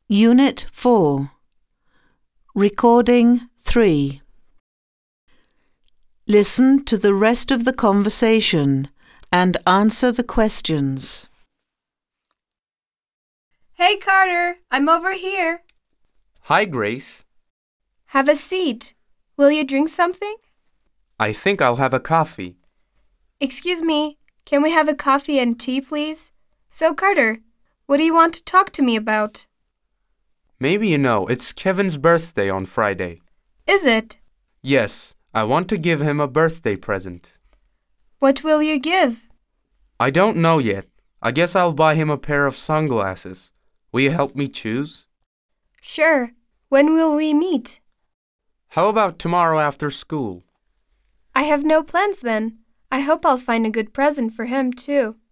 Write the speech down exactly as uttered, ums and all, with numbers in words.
Unit four. Recording three. Listen to the rest of the conversation and answer the questions. Hey, Carter, I'm over here. Hi, Grace. Have a seat. Will you drink something? I think I'll have a coffee. Excuse me, can we have a coffee and tea, please? So, Carter, what do you want to talk to me about? Maybe you know, it's Kevin's birthday on Friday. Is it? Yes, I want to give him a birthday present. What will you give? I don't know yet. I guess I'll buy him a pair of sunglasses. Will you help me choose? Sure. When will we meet? How about tomorrow after school? I have no plans then. I hope I'll find a good present for him, too.